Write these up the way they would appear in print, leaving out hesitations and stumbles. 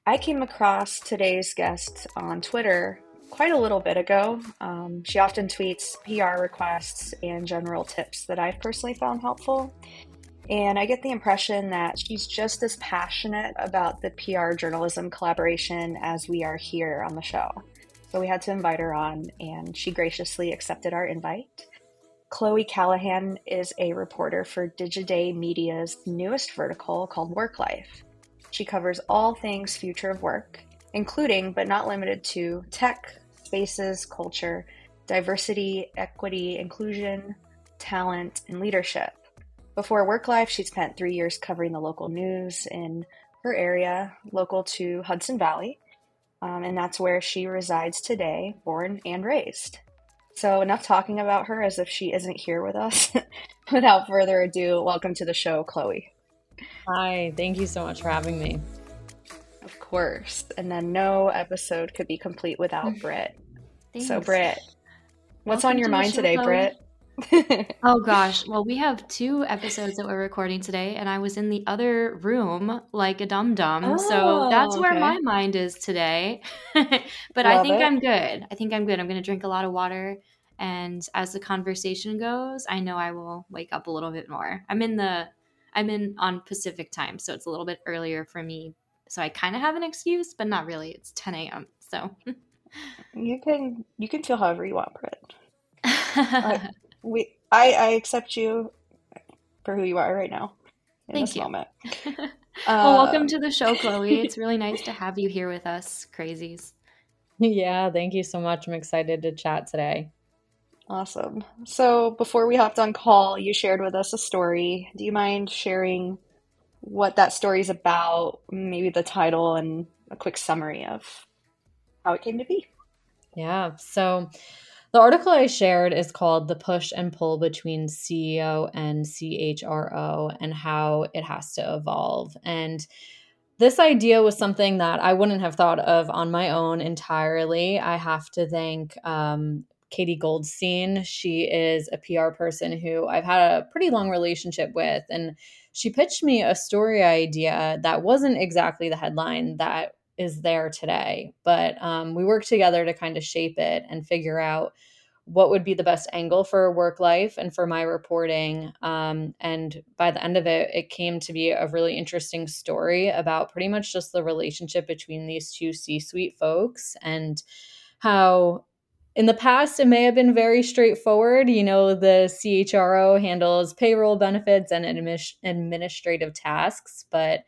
I came across today's guest on Twitter quite a little bit ago. She often tweets PR requests and general tips that I've personally found helpful. And I get the impression that she's just as passionate about the PR journalism collaboration as we are here on the show. So we had to invite her on, and she graciously accepted our invite. Chloe Callahan is a reporter for Digiday Media's newest vertical called Work Life. She covers all things future of work, including but not limited to tech, spaces, culture, diversity, equity, inclusion, talent, and leadership. Before Work Life, she spent 3 years covering the local news in her area, local to Hudson Valley, and that's where she resides today, born and raised. So, enough talking about her as if she isn't here with us. Without further ado, welcome to the show, Chloe. Hi, thank you so much for having me. Of course. And then no episode could be complete without Britt. So, Thanks. Britt, what's on Welcome your to the mind show, today, Chloe. Britt? Oh gosh, well, we have two episodes that we're recording today, and I was in the other room like a dum-dum, so that's Oh, where okay. my mind is today. But I Love think it. I'm good. I think I'm good. I'm going to drink a lot of water, and as the conversation goes, I know I will wake up a little bit more. I'm in on Pacific time, so it's a little bit earlier for me. So I kind of have an excuse, but not really. It's 10 a.m. So You can feel however you want, Britt. I I accept you for who you are right now in Thank this you. moment. Well, welcome Um, to the show, Chloe. It's really nice to have you here with us, crazies. Yeah, thank you so much. I'm excited to chat today. awesome. So before we hopped on call, you shared with us a story. Do you mind sharing what that story is about, maybe the title and a quick summary of how it came to be? Yeah, so the article I shared is called The Push and Pull Between CEO and CHRO and How It Has to Evolve. And this idea was something that I wouldn't have thought of on my own entirely. I have to thank Katie Goldstein. She is a PR person who I've had a pretty long relationship with. And she pitched me a story idea that wasn't exactly the headline that is there today. But we worked together to kind of shape it and figure out what would be the best angle for work life and for my reporting. And by the end of it, it came to be a really interesting story about pretty much just the relationship between these two C suite folks and how. In the past, it may have been very straightforward. You know, the CHRO handles payroll benefits and administrative tasks, but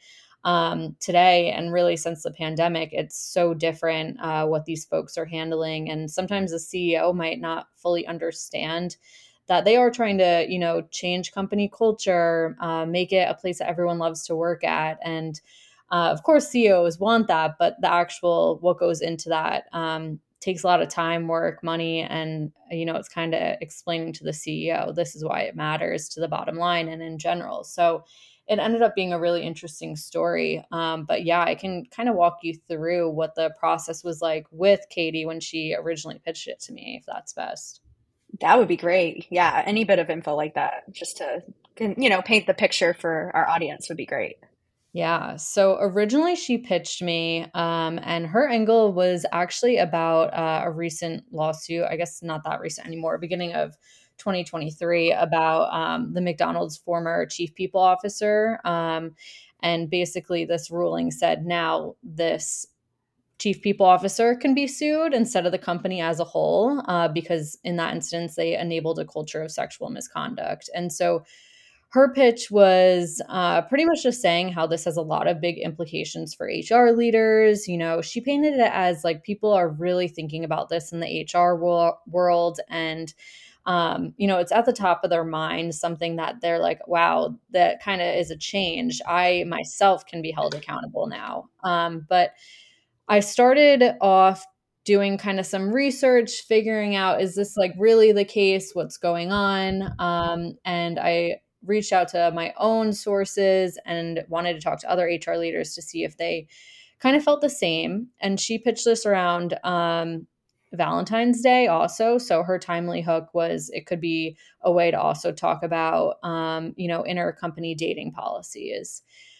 today and really since the pandemic, it's so different what these folks are handling. And sometimes the CEO might not fully understand that they are trying to, change company culture, make it a place that everyone loves to work at. And of course, CEOs want that, but the actual what goes into that takes a lot of time, work, money, and it's kind of explaining to the CEO this is why it matters to the bottom line and in general. So it ended up being a really interesting story. But yeah, I can kind of walk you through what the process was like with Katie when she originally pitched it to me, if that's best. That would be great. Yeah, any bit of info like that, just to, paint the picture for our audience would be great. Yeah. So originally she pitched me, and her angle was actually about a recent lawsuit, I guess not that recent anymore, beginning of 2023, about the McDonald's former chief people officer. And basically, this ruling said now this chief people officer can be sued instead of the company as a whole, because in that instance, they enabled a culture of sexual misconduct. And so her pitch was pretty much just saying how this has a lot of big implications for HR leaders. She painted it as like people are really thinking about this in the HR world. And, it's at the top of their mind, something that they're like, wow, that kind of is a change. I myself can be held accountable now. But I started off doing kind of some research, figuring out, is this like really the case? What's going on? And I reached out to my own sources and wanted to talk to other HR leaders to see if they kind of felt the same. And she pitched this around Valentine's Day also. So her timely hook was it could be a way to also talk about, intercompany dating policies.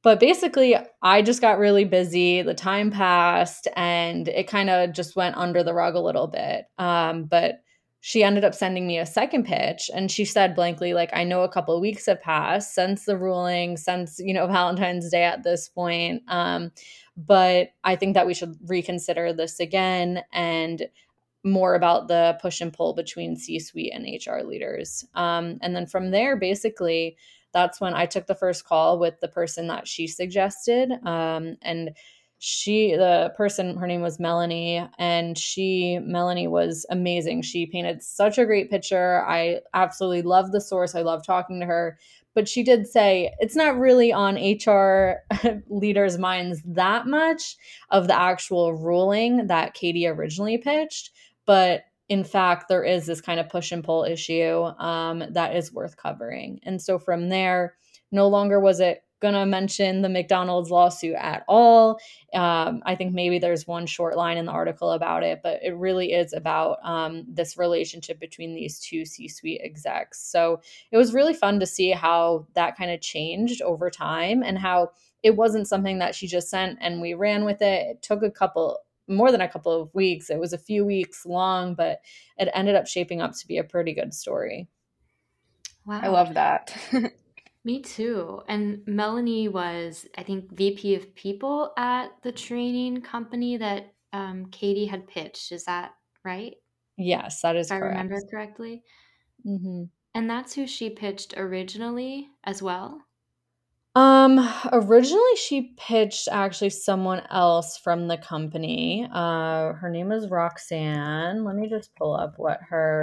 But basically, I just got really busy. The time passed and it kind of just went under the rug a little bit. But she ended up sending me a second pitch and she said blankly, like, I know a couple of weeks have passed since the ruling, since, Valentine's Day at this point. But I think that we should reconsider this again and more about the push and pull between C-suite and HR leaders. And then from there, basically, that's when I took the first call with the person that she suggested. And the person, her name was Melanie, and Melanie was amazing. She painted such a great picture. I absolutely love the source. I love talking to her. But she did say it's not really on HR leaders' minds that much of the actual ruling that Katie originally pitched. But in fact, there is this kind of push and pull issue that is worth covering. And so from there, no longer was it going to mention the McDonald's lawsuit at all. I think maybe there's one short line in the article about it, but it really is about this relationship between these two C-suite execs. So it was really fun to see how that kind of changed over time and how it wasn't something that she just sent and we ran with it. It took more than a couple of weeks. It was a few weeks long, but it ended up shaping up to be a pretty good story. Wow. I love that. Me too. And Melanie was, I think, VP of People at the training company that Katie had pitched. Is that right? Yes, that is if correct. I remember correctly. Mm-hmm. And that's who she pitched originally as well? Originally she pitched actually someone else from the company. Her name is Roxanne. Let me just pull up what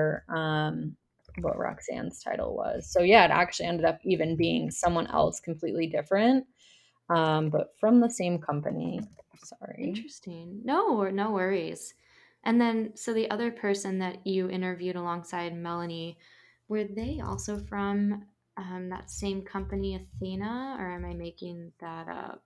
Roxanne's title was. So yeah, it actually ended up even being someone else completely different, but from the same company. Sorry. Interesting. No worries. And then, so the other person that you interviewed alongside Melanie, were they also from that same company, Athena, or am I making that up?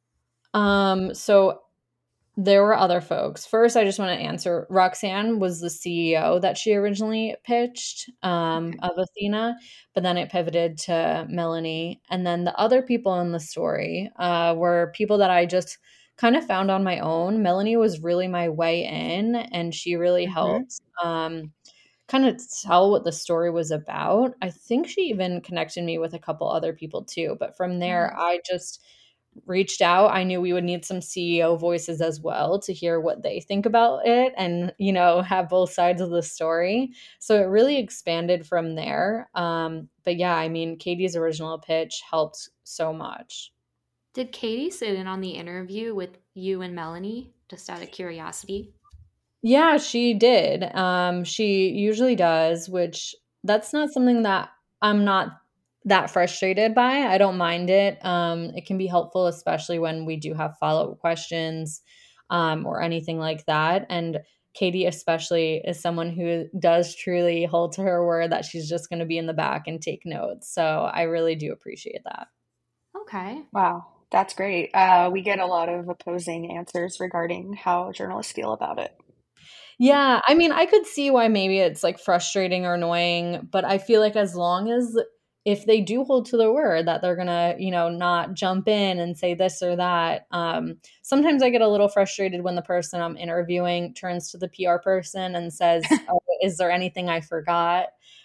So there were other folks. First, I just want to answer. Roxanne was the CEO that she originally pitched of Athena, but then it pivoted to Melanie. And then the other people in the story were people that I just kind of found on my own. Melanie was really my way in, and she really helped kind of tell what the story was about. I think she even connected me with a couple other people too. But from there, I just reached out. I knew we would need some CEO voices as well to hear what they think about it and, have both sides of the story. So it really expanded from there. But yeah, I mean, Katie's original pitch helped so much. Did Katie sit in on the interview with you and Melanie, just out of curiosity? Yeah, she did. She usually does, which that's not something that I'm not that frustrated by. I don't mind it. It can be helpful, especially when we do have follow-up questions or anything like that. And Katie especially is someone who does truly hold to her word that she's just going to be in the back and take notes. So I really do appreciate that. Okay. Wow, that's great. We get a lot of opposing answers regarding how journalists feel about it. Yeah, I mean, I could see why maybe it's like frustrating or annoying, but I feel like as long as if they do hold to their word that they're gonna, not jump in and say this or that. Sometimes I get a little frustrated when the person I'm interviewing turns to the PR person and says, "Oh, is there anything I forgot?"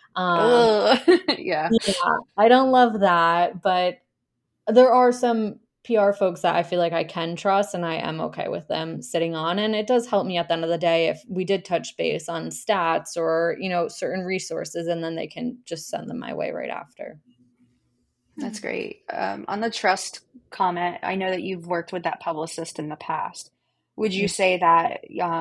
Yeah. Yeah, I don't love that, but there are some PR folks that I feel like I can trust and I am okay with them sitting on. And it does help me at the end of the day if we did touch base on stats or, certain resources, and then they can just send them my way right after. That's great. On the trust comment, I know that you've worked with that publicist in the past. Would you say that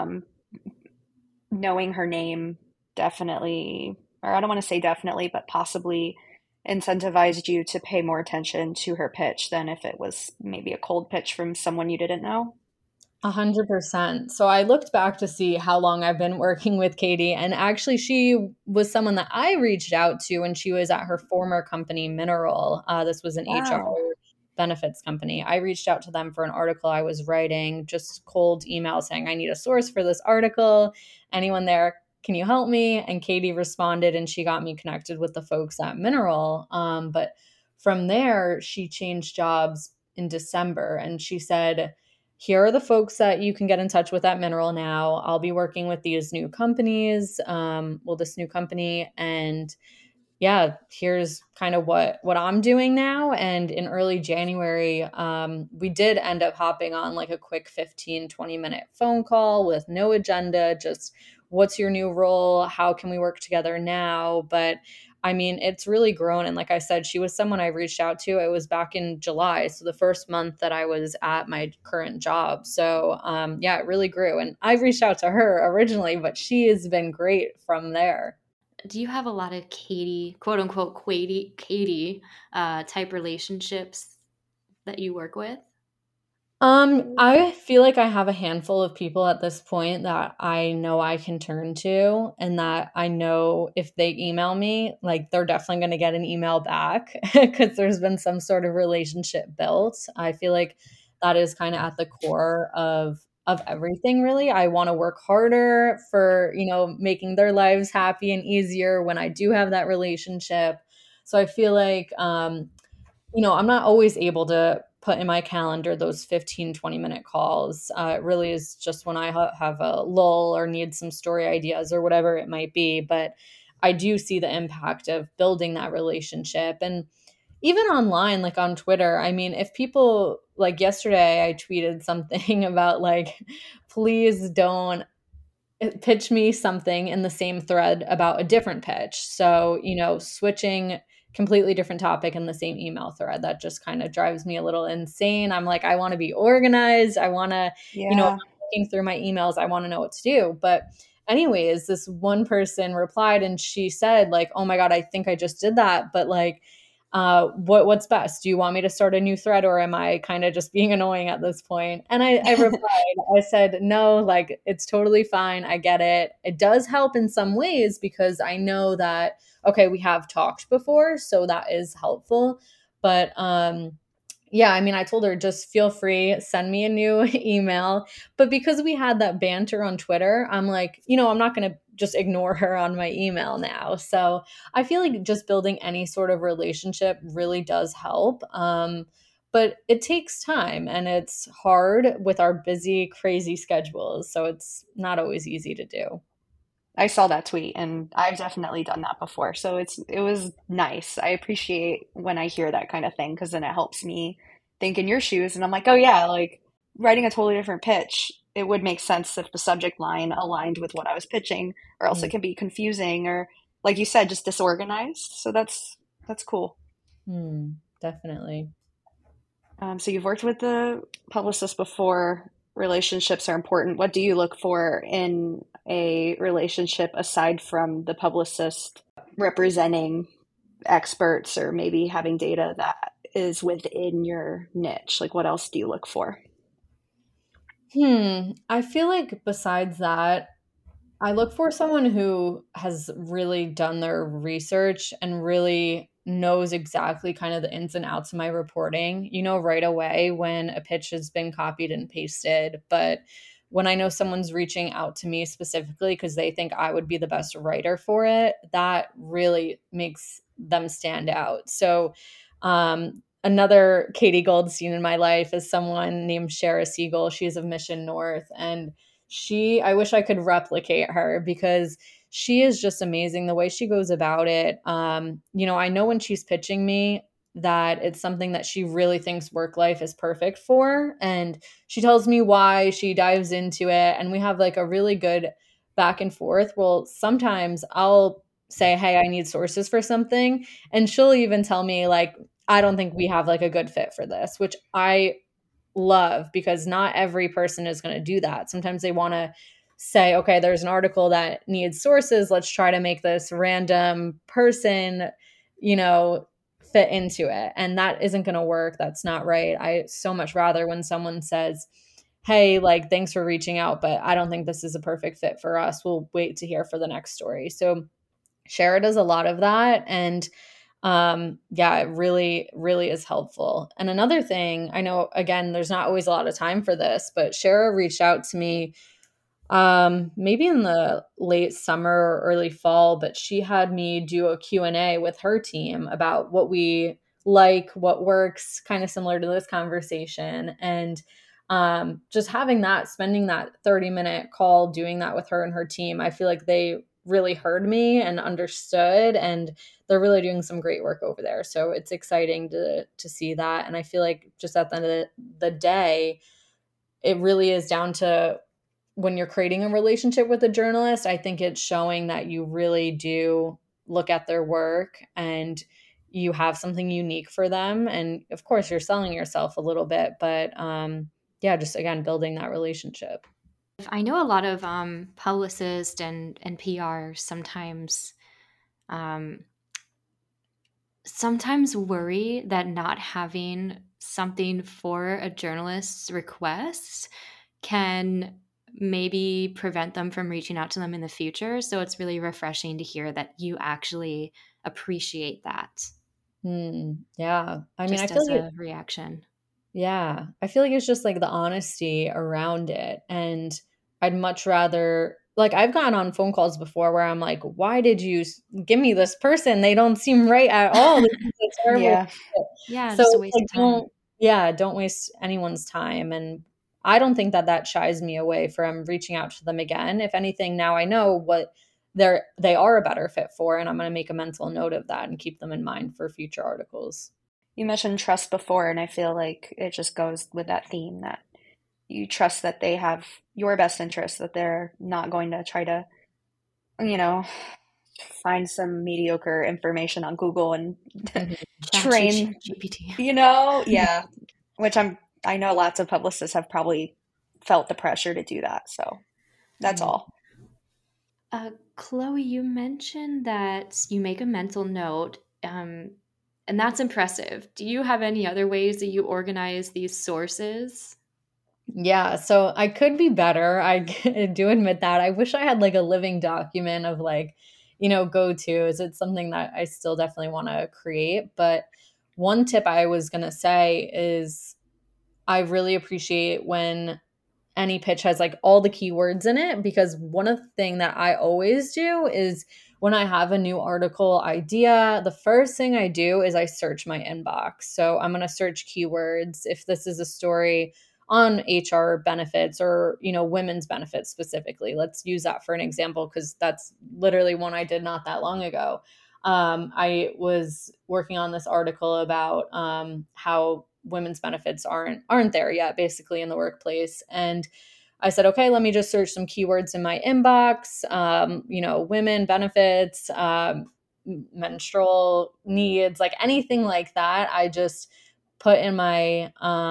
knowing her name definitely, or I don't want to say definitely, but possibly incentivized you to pay more attention to her pitch than if it was maybe a cold pitch from someone you didn't know? 100%. So I looked back to see how long I've been working with Katie, and actually, she was someone that I reached out to when she was at her former company, Mineral. This was an HR Wow. benefits company. I reached out to them for an article I was writing, just cold email saying, I need a source for this article. Anyone there? Can you help me? And Katie responded, and she got me connected with the folks at Mineral. But from there, she changed jobs in December, and she said, here are the folks that you can get in touch with at Mineral now. I'll be working with these new companies, this new company, and yeah, here's kind of what I'm doing now. And in early January, we did end up hopping on like a quick 15-20 minute phone call with no agenda, just what's your new role? How can we work together now? But I mean, it's really grown. And like I said, she was someone I reached out to. It was back in July. So the first month that I was at my current job. So yeah, it really grew. And I reached out to her originally, but she has been great from there. Do you have a lot of Katie, quote unquote, Katie type relationships that you work with? I feel like I have a handful of people at this point that I know I can turn to, and that I know if they email me, like they're definitely going to get an email back because there's been some sort of relationship built. I feel like that is kind of at the core of everything, really. I want to work harder for, making their lives happy and easier when I do have that relationship. So I feel like I'm not always able to put in my calendar those 15-20 minute calls. It really is just when I have a lull or need some story ideas or whatever it might be. But I do see the impact of building that relationship. And even online, like on Twitter, I mean, if people, like yesterday, I tweeted something about like, please don't pitch me something in the same thread about a different pitch. So, switching completely different topic in the same email thread, that just kind of drives me a little insane. I'm like, I want to be organized. I want to, if Yeah. I'm looking through my emails, I want to know what to do. But anyways, this one person replied and she said like, oh my God, I think I just did that. But like, what's best? Do you want me to start a new thread, or am I kind of just being annoying at this point? And I replied, I said, no, like it's totally fine. I get it. It does help in some ways because I know that, okay, we have talked before, so that is helpful. But yeah, I mean, I told her just feel free, send me a new email. But because we had that banter on Twitter, I'm like, I'm not going to just ignore her on my email now. So I feel like just building any sort of relationship really does help. But it takes time and it's hard with our busy, crazy schedules. So it's not always easy to do. I saw that tweet and I've definitely done that before. So it was nice. I appreciate when I hear that kind of thing because then it helps me think in your shoes and I'm like, "Oh yeah, like writing a totally different pitch, it would make sense if the subject line aligned with what I was pitching, or else it can be confusing or like you said, just disorganized." So that's cool. Definitely. So you've worked with the publicist before. Relationships are important. What do you look for in a relationship aside from the publicist representing experts or maybe having data that is within your niche? Like, what else do you look for? I feel like besides that, I look for someone who has really done their research and really knows exactly kind of the ins and outs of my reporting, right away when a pitch has been copied and pasted. But when I know someone's reaching out to me specifically because they think I would be the best writer for it, that really makes them stand out. So, another Katie Goldstein in my life is someone named Shara Siegel. She's of Mission North, and I wish I could replicate her because she is just amazing the way she goes about it. I know when she's pitching me that it's something that she really thinks work life is perfect for. And she tells me why, she dives into it, and we have like a really good back and forth. Well, sometimes I'll say, hey, I need sources for something. And she'll even tell me, like, I don't think we have like a good fit for this, which I love because not every person is going to do that. Sometimes they want to say, okay, there's an article that needs sources. Let's try to make this random person, fit into it. And that isn't going to work. That's not right. I so much rather when someone says, hey, like, thanks for reaching out, but I don't think this is a perfect fit for us. We'll wait to hear for the next story. So Shara does a lot of that. And yeah, it really, really is helpful. And another thing, I know, again, there's not always a lot of time for this, but Shara reached out to me maybe in the late summer or early fall, but she had me do a Q&A with her team about what we like, what works, kind of similar to this conversation. And just having that, spending that 30-minute call, doing that with her and her team, I feel like they really heard me and understood, and they're really doing some great work over there. So it's exciting to see that. And I feel like just at the end of the day, it really is down to when you're creating a relationship with a journalist, I think it's showing that you really do look at their work and you have something unique for them. And of course, you're selling yourself a little bit, but yeah, just again, building that relationship. I know a lot of publicists and PR um, sometimes worry that not having something for a journalist's request can maybe prevent them from reaching out to them in the future. So it's really refreshing to hear that you actually appreciate that. Yeah. I mean, I Just feel as like a reaction. yeah, I feel like it's just like the honesty around it. And I'd much rather, like, I've gotten on phone calls before where I'm like, why did you give me this person? They don't seem right at all. This is a terrible Yeah. fit. Yeah, So just a it's waste like, of time. don't waste anyone's time. And I don't think that shies me away from reaching out to them again. If anything, now I know what they are a better fit for, and I'm going to make a mental note of that and keep them in mind for future articles. You mentioned trust before, and I feel like it just goes with that theme that you trust that they have your best interest, that they're not going to try to, you know, find some mediocre information on Google and Mhm. Chat train, GPT. yeah, which I know lots of publicists have probably felt the pressure to do that. So that's Mhm. all. Chloe, you mentioned that you make a mental note, and that's impressive. Do you have any other ways that you organize these sources? Yeah, so I could be better. I do admit that. I wish I had like a living document of like, go-tos. It's something that I still definitely want to create. But one tip I was going to say is I really appreciate when any pitch has like all the keywords in it, because one of the thing that I always do is when I have a new article idea, the first thing I do is I search my inbox. So I'm going to search keywords. If this is a story on HR benefits or, women's benefits specifically, let's use that for an example, because that's literally one I did not that long ago. I was working on this article about how women's benefits aren't there yet, basically in the workplace, and I said, okay, let me just search some keywords in my inbox. Women benefits, menstrual needs, like anything like that. I just put in my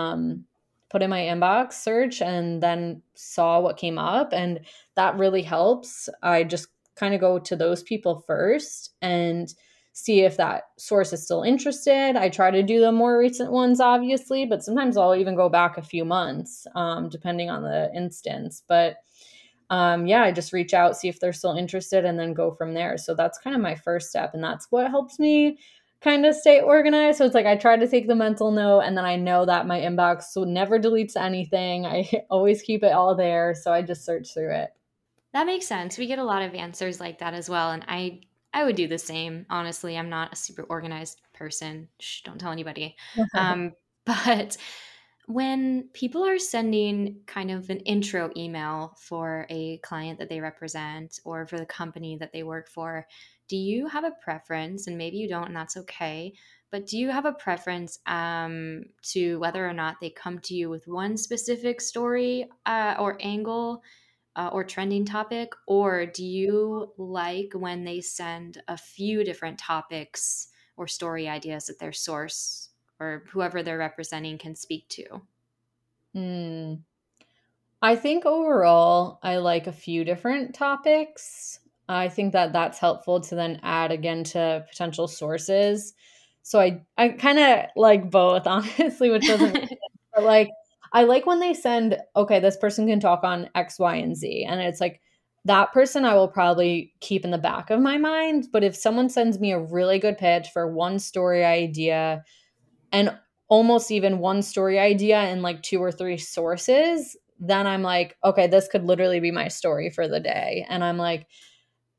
inbox search and then saw what came up, and that really helps. I just kind of go to those people first and see if that source is still interested. I try to do the more recent ones, obviously, but sometimes I'll even go back a few months, depending on the instance. But yeah, I just reach out, see if they're still interested, and then go from there. So that's kind of my first step, and that's what helps me kind of stay organized. So it's like I try to take the mental note, and then I know that my inbox never deletes anything. I always keep it all there, so I just search through it. That makes sense. We get a lot of answers like that as well, and I would do the same. Honestly, I'm not a super organized person. Shh, don't tell anybody. But when people are sending kind of an intro email for a client that they represent or for the company that they work for, do you have a preference? And maybe you don't, and that's okay. But do you have a preference to whether or not they come to you with one specific story or angle or trending topic? Or do you like when they send a few different topics or story ideas that their source or whoever they're representing can speak to? Hmm. I think overall, I like a few different topics. I think that that's helpful to then add again to potential sources. So I kind of like both, honestly, which doesn't make sense. But like, I like when they send, okay, this person can talk on X, Y, and Z. And it's like, that person I will probably keep in the back of my mind. But if someone sends me a really good pitch for one story idea and almost even one story idea and like two or three sources, then I'm like, okay, this could literally be my story for the day. And I'm like,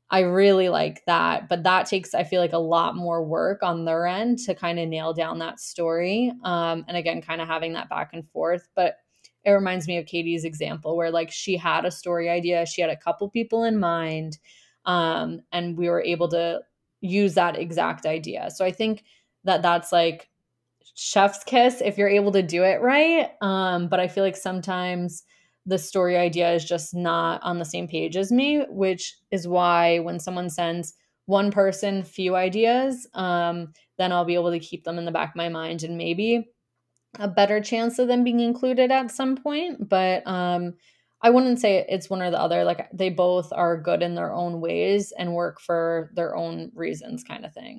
I really like that, but that takes, I feel like, a lot more work on their end to kind of nail down that story. And again, kind of having that back and forth. But it reminds me of Katie's example where like she had a story idea, she had a couple people in mind, and we were able to use that exact idea. So I think that that's like chef's kiss if you're able to do it right. But I feel like sometimes the story idea is just not on the same page as me, which is why when someone sends one person few ideas, then I'll be able to keep them in the back of my mind and maybe a better chance of them being included at some point. But I wouldn't say it's one or the other. Like they both are good in their own ways and work for their own reasons, kind of thing.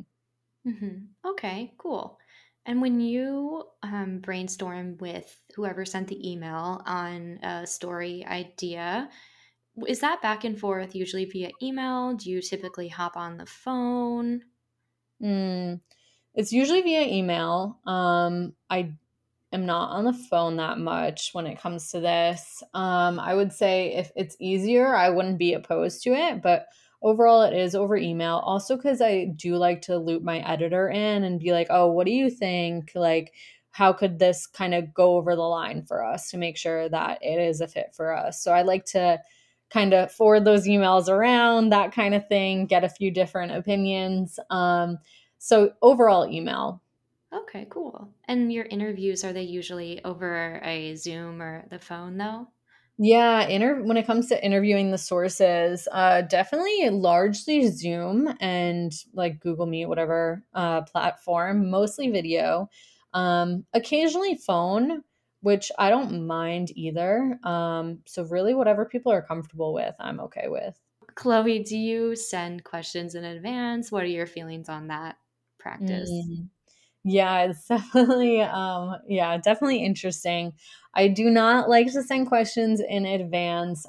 Okay, cool. And when you brainstorm with whoever sent the email on a story idea, is that back and forth usually via email? Do you typically hop on the phone? Mm, it's usually via email. I am not on the phone that much when it comes to this. I would say if it's easier, I wouldn't be opposed to it, but overall it is over email. Also because I do like to loop my editor in and be like, oh, what do you think? Like, how could this kind of go over the line for us to make sure that it is a fit for us? So I like to kind of forward those emails around, that kind of thing, get a few different opinions. So overall email. Okay, cool. And your interviews, are they usually over a Zoom or the phone though? Yeah, when it comes to interviewing the sources, definitely largely Zoom and like Google Meet, whatever platform, mostly video. Occasionally phone, which I don't mind either. So really whatever people are comfortable with, I'm okay with. Chloe, do you send questions in advance? What are your feelings on that practice? Mm. Yeah, it's definitely yeah, definitely interesting. I do not like to send questions in advance.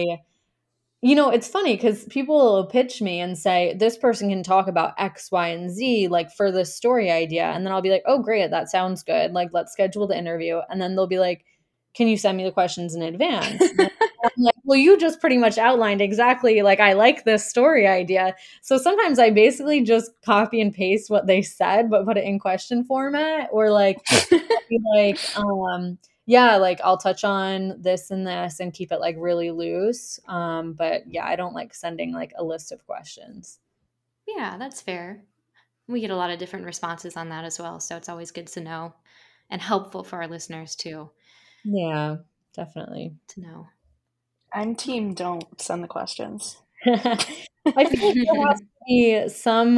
It's funny because people will pitch me and say, this person can talk about X, Y, and Z, like for this story idea. And then I'll be like, oh, great, that sounds good. Like, let's schedule the interview. And then they'll be like, can you send me the questions in advance? And I'm like, well, you just pretty much outlined exactly like I like this story idea. So sometimes I basically just copy and paste what they said, but put it in question format or like, yeah, like I'll touch on this and this and keep it like really loose. But yeah, I don't like sending like a list of questions. Yeah, that's fair. We get a lot of different responses on that as well, so it's always good to know and helpful for our listeners too Yeah, definitely. to know. I'm team don't send the questions. I feel like there has to be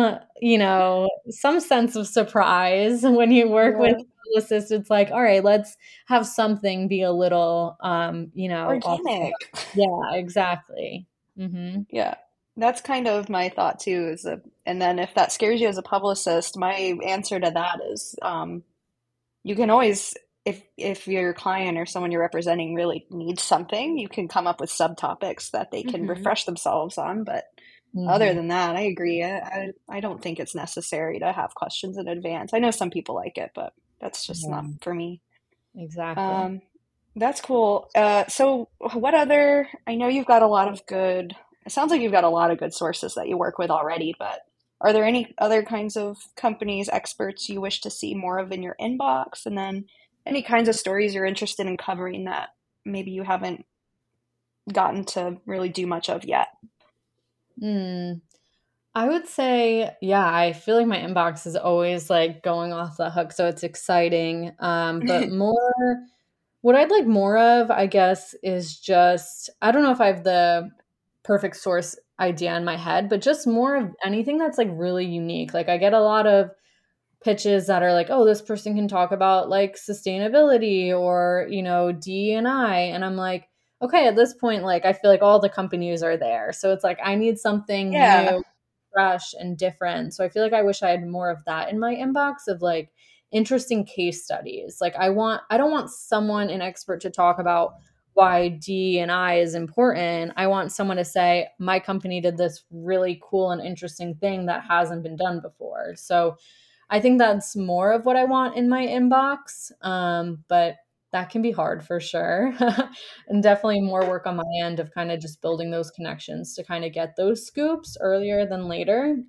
some sense of surprise when you work with Yeah. publicists. It's like, all right, let's have something be a little, off the hook. Organic. Yeah, exactly. Hmm. Yeah. That's kind of my thought too, and then if that scares you as a publicist, my answer to that is you can always if your client or someone you're representing really needs something, you can come up with subtopics that they can Hmm. refresh themselves on. But other Hmm. than that, I agree. I don't think it's necessary to have questions in advance. I know some people like it, but that's just not Yeah, for me. exactly. Um, that's cool. So what other, I know you've got a lot of good, it sounds like you've got a lot of good sources that you work with already, but are there any other kinds of companies, experts you wish to see more of in your inbox? And then any kinds of stories you're interested in covering that maybe you haven't gotten to really do much of yet? Mm. I would say, yeah, I feel like my inbox is always like going off the hook, so it's exciting. But what I'd like more of, I guess, is just, I don't know if I have the perfect source idea in my head, but just more of anything that's like really unique. Like I get a lot of pitches that are like, oh, this person can talk about like sustainability or, D&I. And I'm like, okay, at this point, like I feel like all the companies are there. So it's like I need something Yeah. new, fresh and different. So I feel like I wish I had more of that in my inbox of like interesting case studies. Like I don't want someone an expert to talk about why D and I is important. I want someone to say my company did this really cool and interesting thing that hasn't been done before. So I think that's more of what I want in my inbox. But that can be hard for sure. And definitely more work on my end of kind of just building those connections to kind of get those scoops earlier than later.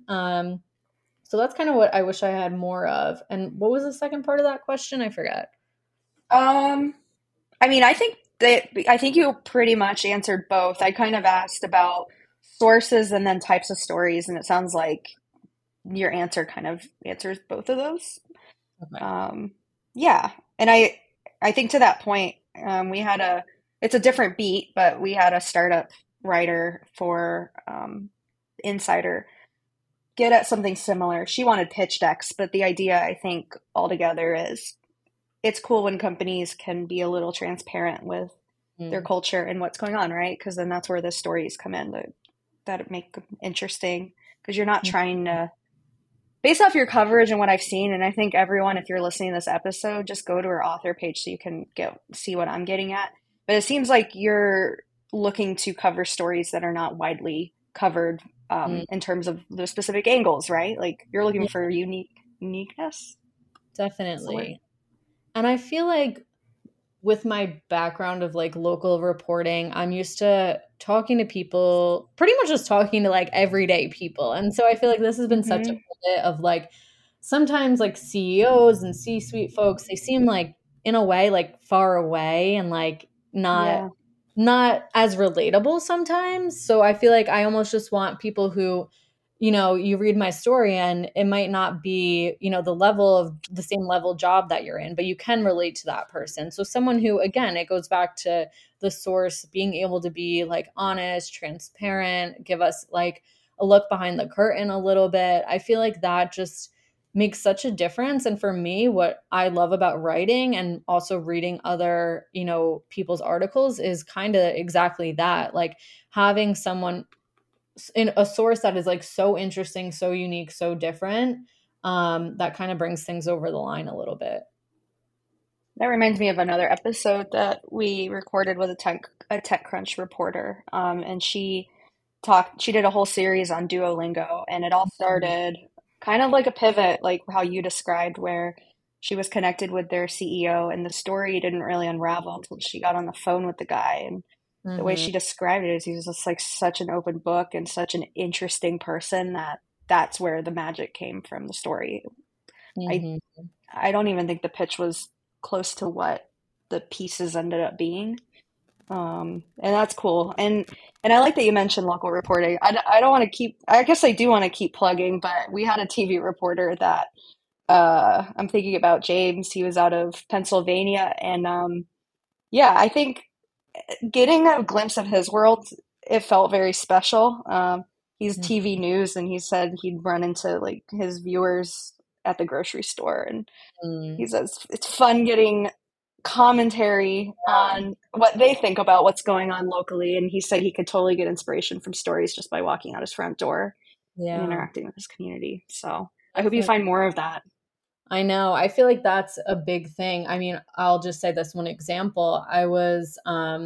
So that's kind of what I wish I had more of. And what was the second part of that question? I forget. Um, I mean, I think you pretty much answered both. I kind of asked about sources and then types of stories, and it sounds like your answer kind of answers both of those. Okay. Yeah, and I think to that point, we had a it's a different beat, but we had a startup writer for Insider get at something similar. She wanted pitch decks, but the idea I think altogether is it's cool when companies can be a little transparent with their Mm, culture and what's going on, right? Because then that's where the stories come in that make them interesting. Because you're not mm, trying to, based off your coverage and what I've seen, and I think everyone, if you're listening to this episode, just go to her author page so you can see what I'm getting at. But it seems like you're looking to cover stories that are not widely covered mm. in terms of the specific angles, right? Like you're looking Yeah, for uniqueness. That's the word. definitely. And I feel like with my background of like local reporting, I'm used to talking to people, pretty much just talking to like everyday people. And so I feel like this has been such a Hmm. bit of like sometimes like CEOs and C-suite folks, they seem like in a way like far away and like not Yeah. not as relatable sometimes. So I feel like I almost just want people who, you read my story and it might not be, the level of the same level job that you're in, but you can relate to that person. So someone who, again, it goes back to the source being able to be like honest, transparent, give us like a look behind the curtain a little bit. I feel like that just makes such a difference. And for me, what I love about writing and also reading other, people's articles is kind of exactly that. Like having someone in a source that is like so interesting, so unique, so different, that kind of brings things over the line a little bit. That reminds me of another episode that we recorded with a TechCrunch reporter, and she did a whole series on Duolingo, and it all Mhm. started kind of like a pivot, like how you described, where she was connected with their CEO, and the story didn't really unravel until she got on the phone with the guy, and the way Mhm. she described it is he was just like such an open book and such an interesting person that that's where the magic came from the story. I Mhm. I don't even think the pitch was close to what the pieces ended up being. And that's cool. And I like that you mentioned local reporting. I don't want to keep, I guess I do want to keep plugging, but we had a TV reporter that I'm thinking about James. He was out of Pennsylvania. And yeah, I think getting a glimpse of his world, it felt very special. He's Mhm. TV news, and he said he'd run into like his viewers at the grocery store, and he says it's fun getting commentary on what they think about what's going on locally. And he said he could totally get inspiration from stories just by walking out his front door and Yeah. interacting with his community. So I hope you Definitely. find more of that. I know. I feel like that's a big thing. I mean, I'll just say this one example. I was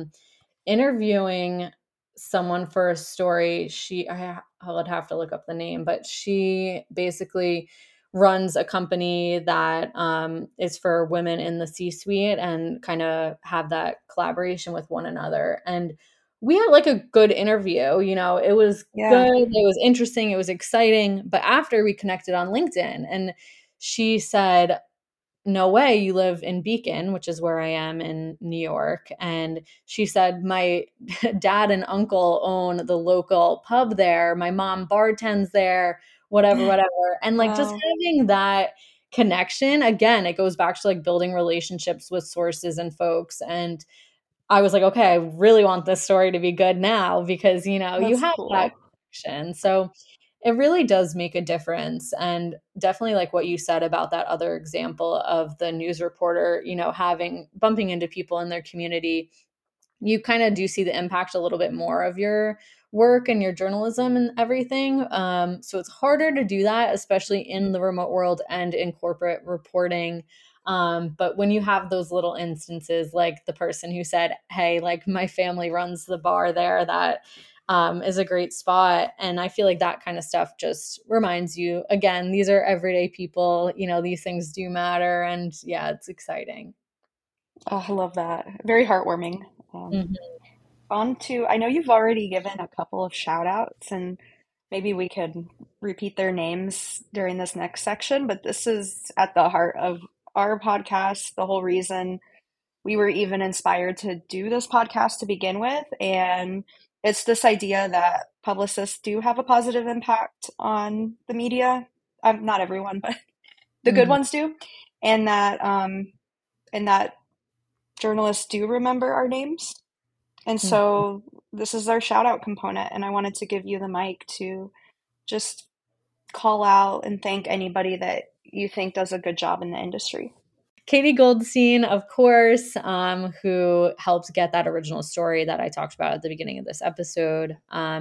interviewing someone for a story. I would have to look up the name, but she basically runs a company that is for women in the C-suite and kind of have that collaboration with one another. And we had like a good interview. It was Yeah. good, it was interesting, it was exciting. But after we connected on LinkedIn, and she said, no way, you live in Beacon, which is where I am in New York. And she said, my dad and uncle own the local pub there. My mom bartends there, whatever, whatever. And like just Wow. having that connection, again, it goes back to like building relationships with sources and folks. And I was like, okay, I really want this story to be good now because, you That's have that cool. connection. So it really does make a difference. And definitely like what you said about that other example of the news reporter, having bumping into people in their community, you kind of do see the impact a little bit more of your work and your journalism and everything. So it's harder to do that, especially in the remote world and in corporate reporting. But when you have those little instances, like the person who said, hey, like my family runs the bar there, that is a great spot. And I feel like that kind of stuff just reminds you, again, these are everyday people, these things do matter. And yeah, it's exciting. Oh, I love that. Very heartwarming. Um, Mhm. On to, I know you've already given a couple of shout outs, and maybe we could repeat their names during this next section, but this is at the heart of our podcast, the whole reason we were even inspired to do this podcast to begin with. And it's this idea that publicists do have a positive impact on the media. Not everyone, but the good Mhm. ones do. And that journalists do remember our names. And Mhm. so this is our shout out component. And I wanted to give you the mic to just call out and thank anybody that you think does a good job in the industry. Katie Goldstein, of course, who helped get that original story that I talked about at the beginning of this episode.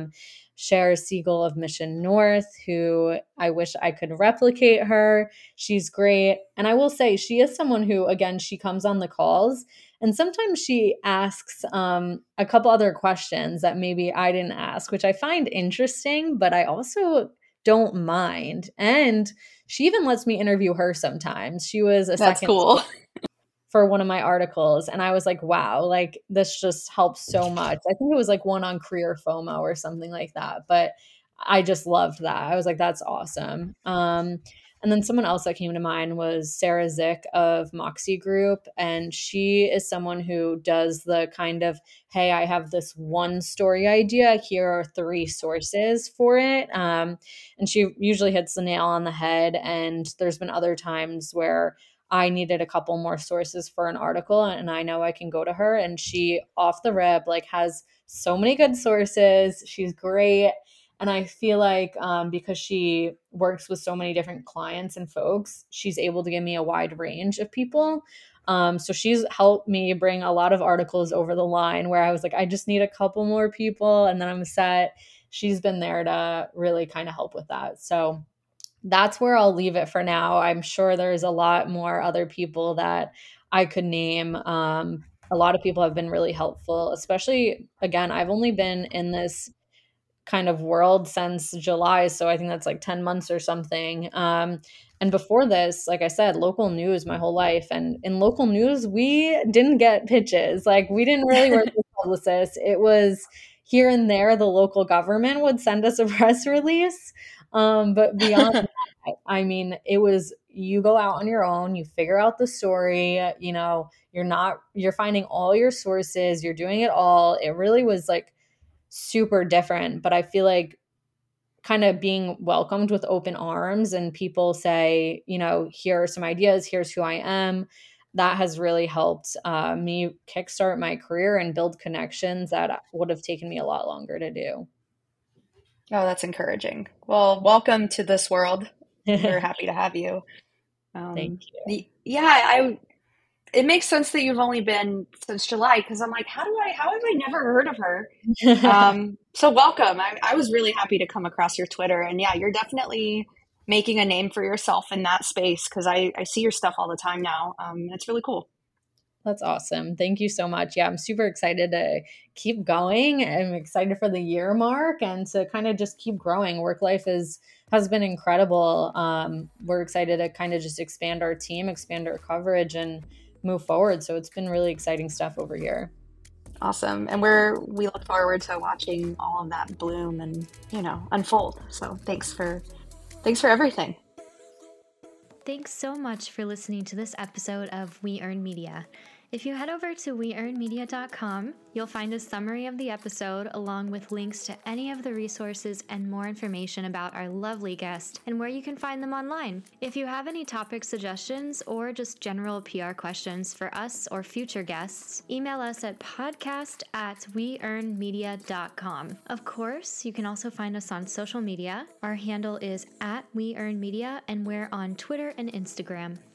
Cher Siegel of Mission North, who I wish I could replicate her. She's great. And I will say, she is someone who, again, she comes on the calls and sometimes she asks a couple other questions that maybe I didn't ask, which I find interesting, but I also don't mind. And she even lets me interview her sometimes. She was a That's second cool. for one of my articles, and I was like, wow, like this just helps so much. I think it was like one on career FOMO or something like that, but I just loved that. I was like, that's awesome. And then someone else that came to mind was Sarah Zick of Moxie Group. And she is someone who does the kind of, hey, I have this one story idea. Here are 3 sources for it. And she usually hits the nail on the head. And there's been other times where I needed a couple more sources for an article, and I know I can go to her, and she off the rip like has so many good sources. She's great. And I feel like because she works with so many different clients and folks, she's able to give me a wide range of people. So she's helped me bring a lot of articles over the line where I was like, I just need a couple more people and then I'm set. She's been there to really kind of help with that. So that's where I'll leave it for now. I'm sure there's a lot more other people that I could name. A lot of people have been really helpful, especially again, I've only been in this kind of world since July. So I think that's like 10 months or something. And before this, like I said, local news my whole life. And in local news, we didn't get pitches. Like we didn't really work with publicists. It was here and there, the local government would send us a press release. But beyond that, I mean, it was you go out on your own, you figure out the story, you're finding all your sources, you're doing it all. It really was like super different, but I feel like kind of being welcomed with open arms and people say, here are some ideas, here's who I am. That has really helped me kickstart my career and build connections that would have taken me a lot longer to do. Oh, that's encouraging. Well, welcome to this world. We're happy to have you. Thank Yeah, it makes sense that you've only been since July because I'm like, how have I never heard of her? you. So welcome. I was really happy to come across your Twitter, and yeah, you're definitely making a name for yourself in that space because I see your stuff all the time now. It's really cool. That's awesome. Thank you so much. Yeah, I'm super excited to keep going. I'm excited for the year mark and to kind of just keep growing. Work life has been incredible. We're excited to kind of just expand our team, expand our coverage, and move forward. So it's been really exciting stuff over here. Awesome. And we look forward to watching all of that bloom and, unfold. So thanks for everything. Thanks so much for listening to this episode of We Earn Media. If you head over to weearnmedia.com, you'll find a summary of the episode along with links to any of the resources and more information about our lovely guest and where you can find them online. If you have any topic suggestions or just general PR questions for us or future guests, email us at podcast@weearnmedia.com. Of course, you can also find us on social media. Our handle is @weearnmedia and we're on Twitter and Instagram.